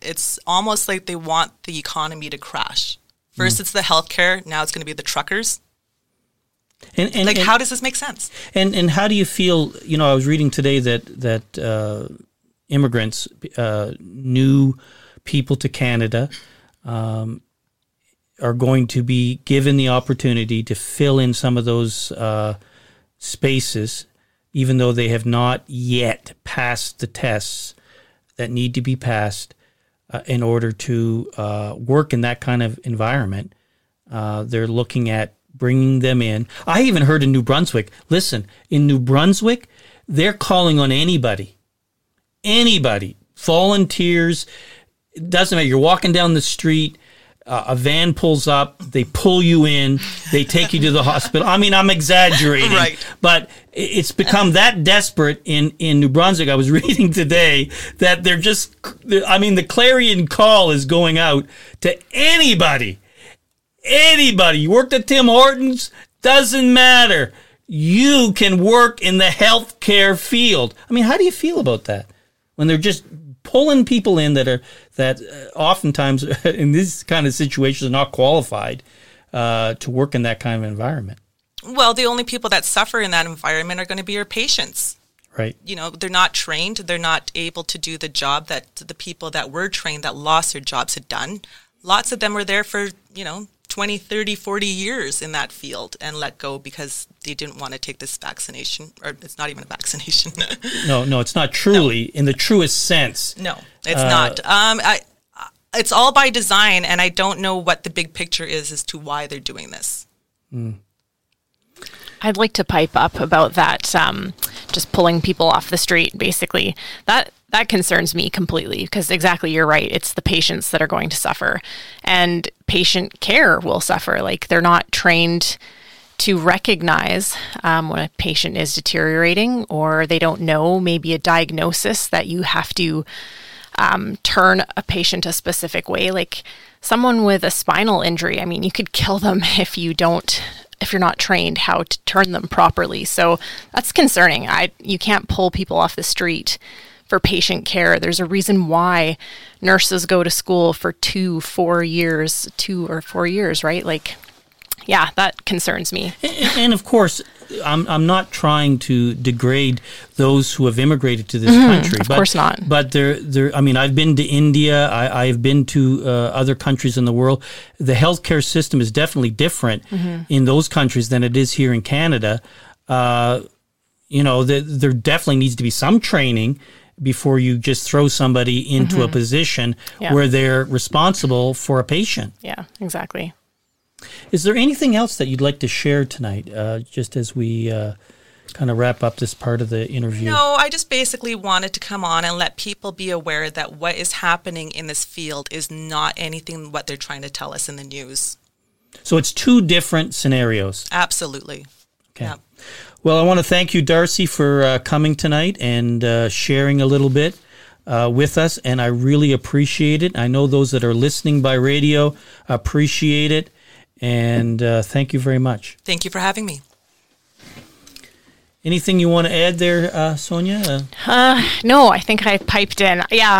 it's almost like they want the economy to crash. First, it's the healthcare. Now it's going to be the truckers. And how does this make sense? And how do you feel? I was reading today that immigrants, new people to Canada, are going to be given the opportunity to fill in some of those spaces, even though they have not yet passed the tests that need to be passed in order to work in that kind of environment. They're looking at bringing them in. I even heard in New Brunswick, listen, in New Brunswick, they're calling on anybody, volunteers. It doesn't matter. You're walking down the street, a van pulls up, they pull you in, they take you to the hospital. I mean, I'm exaggerating, right. But it's become that desperate in New Brunswick. I was reading today that the clarion call is going out to anybody. You worked at Tim Hortons, doesn't matter. You can work in the healthcare field. I mean, how do you feel about that? When they're just pulling people in that oftentimes in this kind of situations are not qualified to work in that kind of environment. Well, the only people that suffer in that environment are going to be your patients. Right. They're not trained. They're not able to do the job that the people that were trained that lost their jobs had done. Lots of them were there for, 20, 30, 40 years in that field and let go because they didn't want to take this vaccination, or it's not even a vaccination. No, it's not truly in the truest sense. No, it's not. It's all by design, and I don't know what the big picture is as to why they're doing this. I'd like to pipe up about that, just pulling people off the street, basically. That concerns me completely because exactly, you're right. It's the patients that are going to suffer, and patient care will suffer. Like, they're not trained to recognize when a patient is deteriorating, or they don't know maybe a diagnosis that you have to turn a patient a specific way. Like someone with a spinal injury, I mean, you could kill them if you're not trained how to turn them properly. So that's concerning. You can't pull people off the street for patient care. There's a reason why nurses go to school for 2 or 4 years, right? Like, yeah, that concerns me. And of course, I'm not trying to degrade those who have immigrated to this country. Of course not. But I mean, I've been to India. I've been to other countries in the world. The healthcare system is definitely different in those countries than it is here in Canada. There definitely needs to be some training before you just throw somebody into a position where they're responsible for a patient. Yeah, exactly. Is there anything else that you'd like to share tonight, just as we kind of wrap up this part of the interview? No, I just basically wanted to come on and let people be aware that what is happening in this field is not anything what they're trying to tell us in the news. So it's two different scenarios. Absolutely. Okay. Yeah. Well, I want to thank you, Darcy, for coming tonight and sharing a little bit with us, and I really appreciate it. I know those that are listening by radio appreciate it, and thank you very much. Thank you for having me. Anything you want to add there, Sonia? No, I think I piped in. Yeah,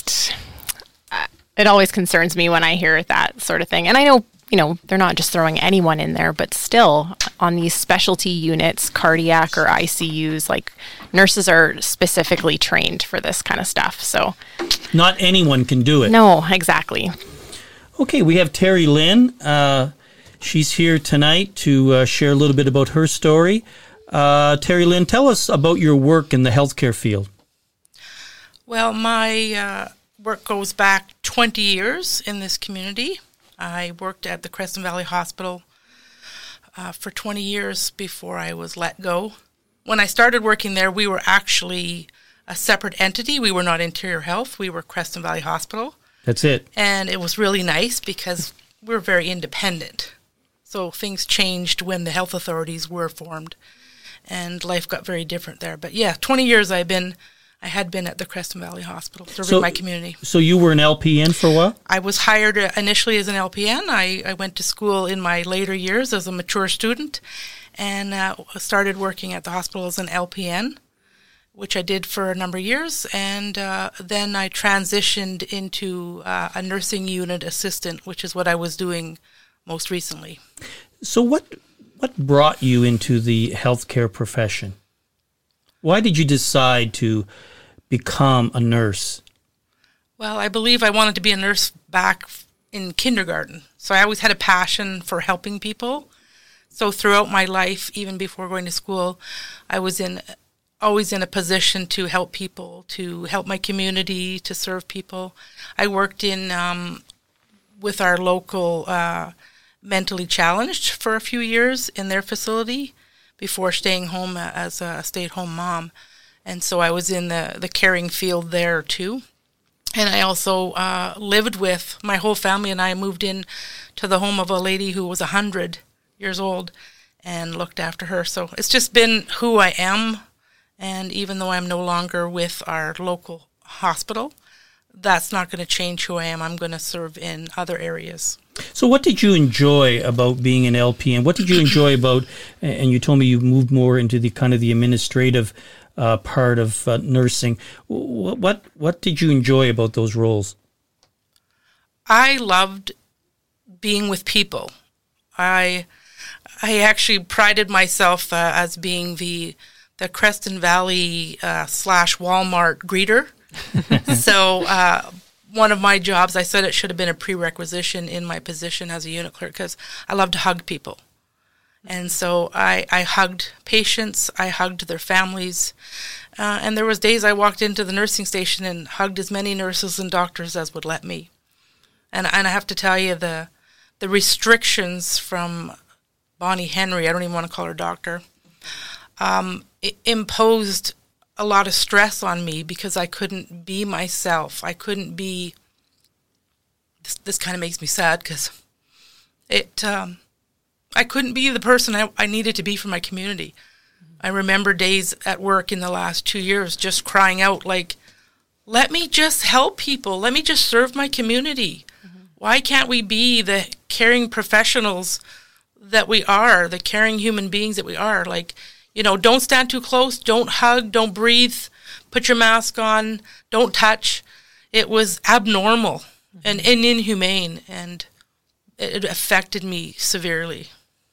it always concerns me when I hear that sort of thing. And I know, they're not just throwing anyone in there, but still on these specialty units, cardiac or ICUs, like nurses are specifically trained for this kind of stuff. So not anyone can do it. No, exactly. Okay, we have Terry Lynn. She's here tonight to share a little bit about her story. Terry Lynn, tell us about your work in the healthcare field. Well, my work goes back 20 years in this community. I worked at the Crescent Valley Hospital for 20 years before I was let go. When I started working there, we were actually a separate entity. We were not Interior Health. We were Crescent Valley Hospital. That's it. And it was really nice because we were very independent. So things changed when the health authorities were formed, and life got very different there. But yeah, 20 years I had been at the Crescent Valley Hospital serving my community. So you were an LPN for a while? I was hired initially as an LPN. I went to school in my later years as a mature student and started working at the hospital as an LPN. which I did for a number of years, and then I transitioned into a nursing unit assistant, which is what I was doing most recently. So what brought you into the healthcare profession? Why did you decide to become a nurse? Well, I believe I wanted to be a nurse back in kindergarten. So I always had a passion for helping people. So throughout my life, even before going to school, I was always in a position to help people, to help my community, to serve people. I worked with our local mentally challenged for a few years in their facility before staying home as a stay-at-home mom. And so I was in the caring field there too. And I also lived with my whole family, and I moved in to the home of a lady who was 100 years old and looked after her. So it's just been who I am. And even though I'm no longer with our local hospital, that's not going to change who I am. I'm going to serve in other areas. So what did you enjoy about being an LPN? What did you enjoy about, and you told me you moved more into the kind of the administrative part of nursing. What did you enjoy about those roles? I loved being with people. I actually prided myself as being the Creston Valley / Walmart greeter. So one of my jobs, I said it should have been a prerequisite in my position as a unit clerk because I love to hug people. And so I hugged patients, I hugged their families, and there was days I walked into the nursing station and hugged as many nurses and doctors as would let me. And I have to tell you, the restrictions from Bonnie Henry, I don't even want to call her doctor, it imposed a lot of stress on me because I couldn't be myself. I couldn't be, this kind of makes me sad because I couldn't be the person I needed to be for my community. I remember days at work in the last 2 years just crying out like, let me just help people. Let me just serve my community. Mm-hmm. Why can't we be the caring professionals that we are, the caring human beings that we are? Like, don't stand too close, don't hug, don't breathe, put your mask on, don't touch. It was abnormal and inhumane, and it affected me severely.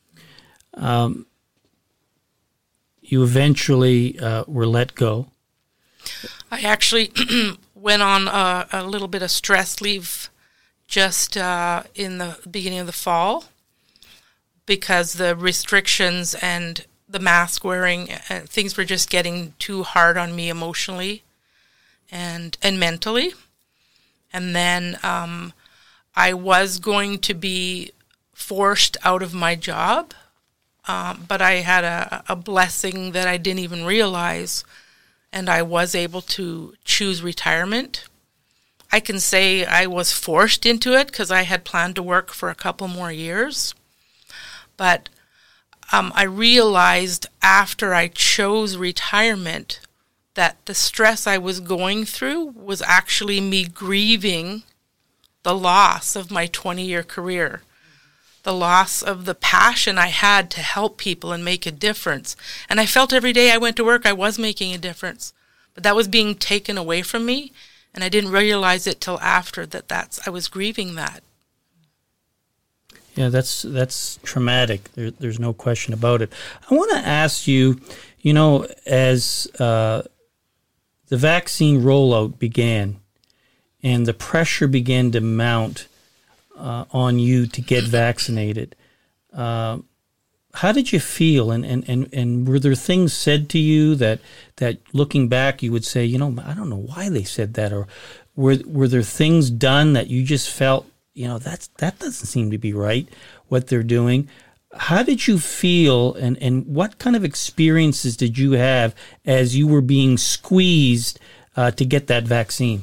You eventually were let go. I actually went on a little bit of stress leave just in the beginning of the fall because the restrictions and the mask wearing, things were just getting too hard on me emotionally and mentally. And then I was going to be forced out of my job. But I had a blessing that I didn't even realize, and I was able to choose retirement. I can say I was forced into it because I had planned to work for a couple more years. But I realized after I chose retirement that the stress I was going through was actually me grieving the loss of my 20-year career. The loss of the passion I had to help people and make a difference. And I felt every day I went to work I was making a difference. But that was being taken away from me, and I didn't realize it till after I was grieving that. Yeah, that's traumatic. There's no question about it. I want to ask you, as the vaccine rollout began and the pressure began to mount on you to get vaccinated. How did you feel? And were there things said to you that looking back you would say, I don't know why they said that, or were there things done that you just felt, that doesn't seem to be right, what they're doing? How did you feel, and what kind of experiences did you have as you were being squeezed to get that vaccine?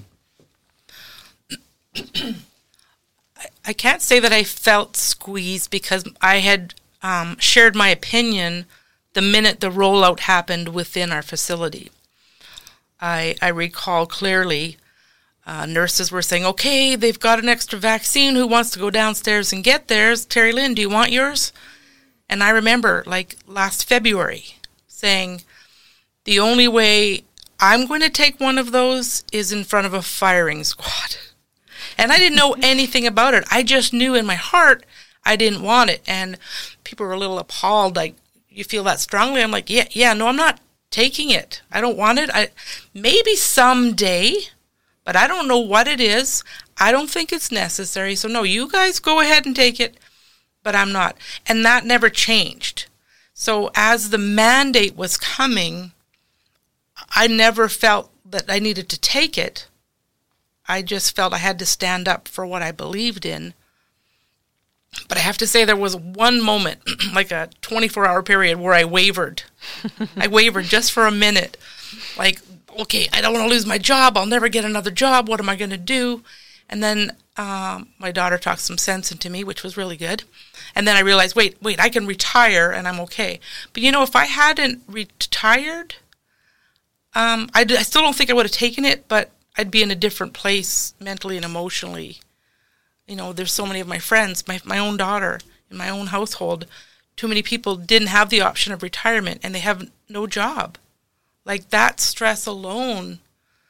I can't say that I felt squeezed because I had shared my opinion the minute the rollout happened within our facility. I recall clearly nurses were saying, okay, they've got an extra vaccine. Who wants to go downstairs and get theirs? Terry Lynn, do you want yours? And I remember, last February, saying the only way I'm going to take one of those is in front of a firing squad. And I didn't know anything about it. I just knew in my heart I didn't want it. And people were a little appalled, like, you feel that strongly? I'm like, yeah, no, I'm not taking it. I don't want it. Maybe someday, but I don't know what it is. I don't think it's necessary. So no, you guys go ahead and take it, but I'm not. And that never changed. So as the mandate was coming, I never felt that I needed to take it. I just felt I had to stand up for what I believed in. But I have to say there was one moment, like a 24-hour period, where I wavered. I wavered just for a minute. Like, okay, I don't want to lose my job. I'll never get another job. What am I going to do? And then my daughter talked some sense into me, which was really good. And then I realized, wait, I can retire and I'm okay. But, if I hadn't retired, I still don't think I would have taken it, but I'd be in a different place mentally and emotionally. There's so many of my friends, my own daughter, in my own household, too many people didn't have the option of retirement and they have no job. Like that stress alone,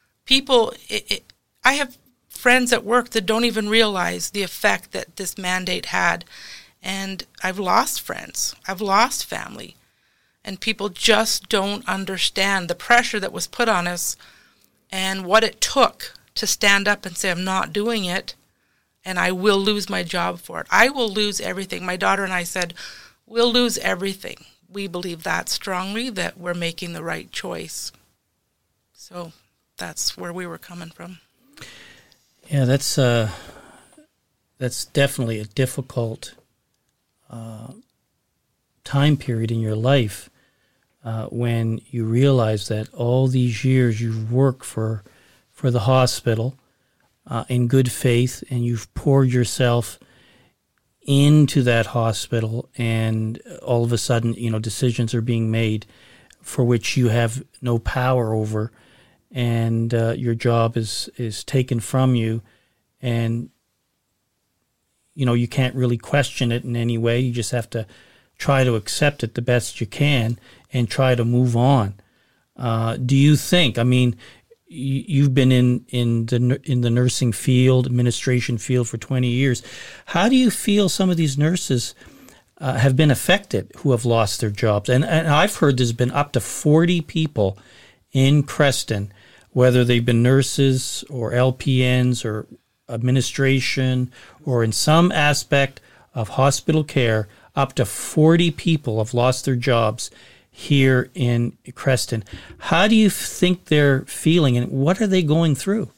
I have friends at work that don't even realize the effect that this mandate had. And I've lost friends, I've lost family, and people just don't understand the pressure that was put on us and what it took to stand up and say, I'm not doing it, and I will lose my job for it. I will lose everything. My daughter and I said, we'll lose everything. We believe that strongly, that we're making the right choice. So that's where we were coming from. Yeah, that's definitely a difficult time period in your life when you realize that all these years you've worked for the hospital in good faith, and you've poured yourself into that hospital, and all of a sudden, decisions are being made for which you have no power over, and your job is taken from you, and you can't really question it in any way. You just have to try to accept it the best you can and try to move on. Do you think? You've been in the nursing field, administration field for 20 years. How do you feel some of these nurses have been affected who have lost their jobs? And I've heard there's been up to 40 people in Creston, whether they've been nurses or LPNs or administration or in some aspect of hospital care, up to 40 people have lost their jobs here in Creston. How do you think they're feeling, and what are they going through?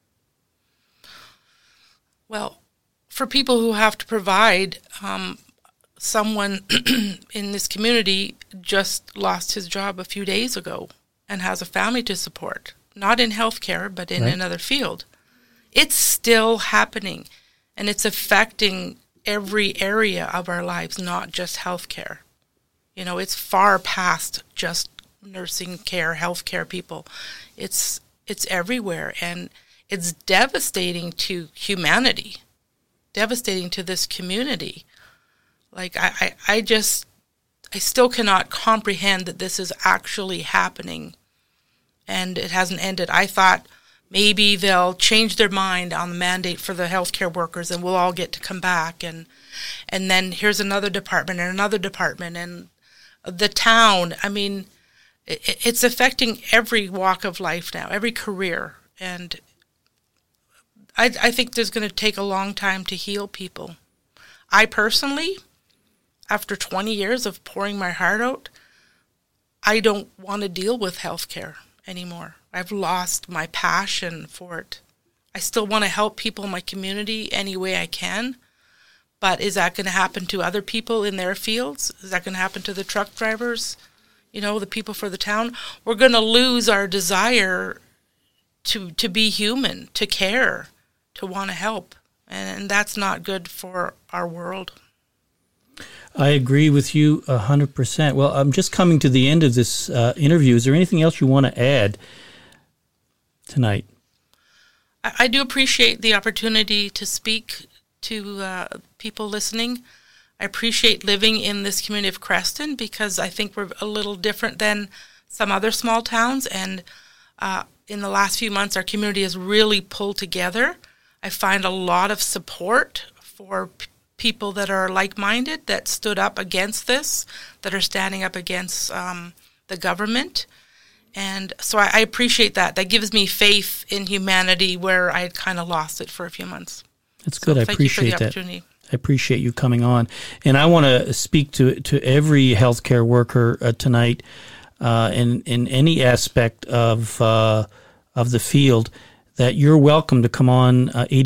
Well, for people who have to provide, someone in this community just lost his job a few days ago and has a family to support, not in healthcare, but in another field. It's still happening, and it's affecting every area of our lives, not just healthcare. It's far past just nursing care, healthcare people. It's everywhere, and it's devastating to humanity, devastating to this community. Like, I still cannot comprehend that this is actually happening, and it hasn't ended. I thought maybe they'll change their mind on the mandate for the healthcare workers, and we'll all get to come back, and then here's another department and the town. It's affecting every walk of life now, every career, and I think there's going to take a long time to heal people. I personally, after 20 years of pouring my heart out, I don't want to deal with healthcare anymore. I've lost my passion for it. I still want to help people in my community any way I can. But is that going to happen to other people in their fields? Is that going to happen to the truck drivers? The people for the town? We're going to lose our desire to be human, to care, to want to help. And that's not good for our world. I agree with you 100%. Well, I'm just coming to the end of this interview. Is there anything else you want to add tonight? I do appreciate the opportunity to speak to people listening. I appreciate living in this community of Creston because I think we're a little different than some other small towns, and in the last few months, our community has really pulled together. I find a lot of support for people that are like-minded, that stood up against this, that are standing up against the government. And so I appreciate that. That gives me faith in humanity where I had kind of lost it for a few months. That's good. I appreciate that. I appreciate you coming on. And I want to speak to every healthcare worker tonight in any aspect of the field, that you're welcome to come on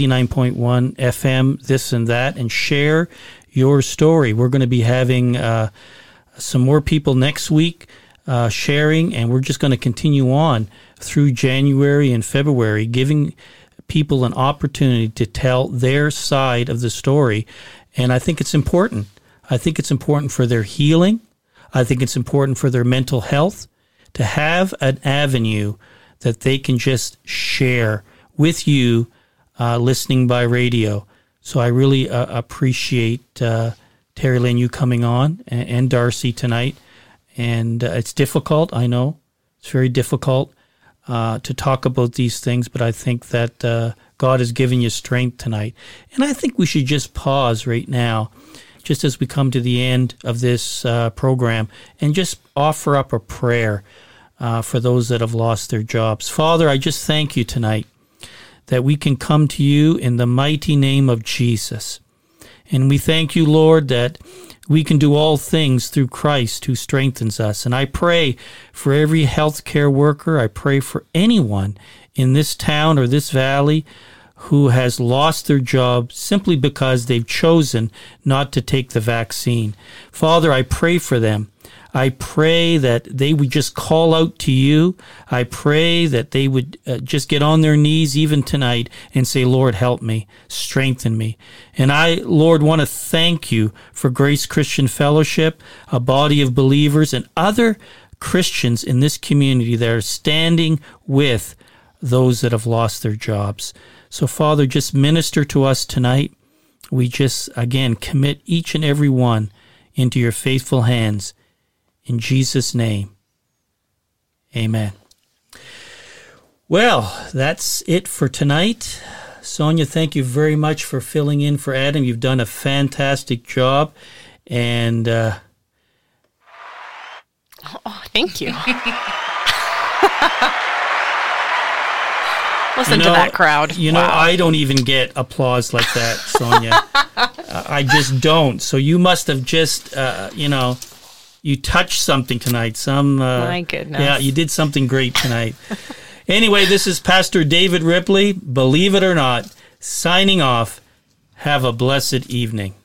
89.1 FM, this and that, and share your story. We're going to be having some more people next week sharing, and we're just going to continue on through January and February, giving people an opportunity to tell their side of the story. And I think it's important. I think it's important for their healing. I think it's important for their mental health to have an avenue that they can just share with you listening by radio. So I really appreciate Terry Lynn, you coming on, and Darcy tonight. And it's difficult, I know. It's very difficult to talk about these things, but I think that God has given you strength tonight. And I think we should just pause right now, just as we come to the end of this program, and just offer up a prayer for those that have lost their jobs. Father, I just thank you tonight that we can come to you in the mighty name of Jesus. And we thank you, Lord, that we can do all things through Christ who strengthens us. And I pray for every healthcare worker. I pray for anyone in this town or this valley who has lost their job simply because they've chosen not to take the vaccine. Father, I pray for them. I pray that they would just call out to you. I pray that they would just get on their knees even tonight and say, Lord, help me, strengthen me. And I, Lord, want to thank you for Grace Christian Fellowship, a body of believers and other Christians in this community that are standing with those that have lost their jobs. So, Father, just minister to us tonight. We just, again, commit each and every one into your faithful hands. In Jesus' name, amen. Well, that's it for tonight. Sonia, thank you very much for filling in for Adam. You've done a fantastic job. And thank you. Listen to that crowd. You know, I don't even get applause like that, Sonia. I just don't. So you must have just, you touched something tonight. My goodness. Yeah, you did something great tonight. Anyway, this is Pastor David Ripley, believe it or not, signing off. Have a blessed evening.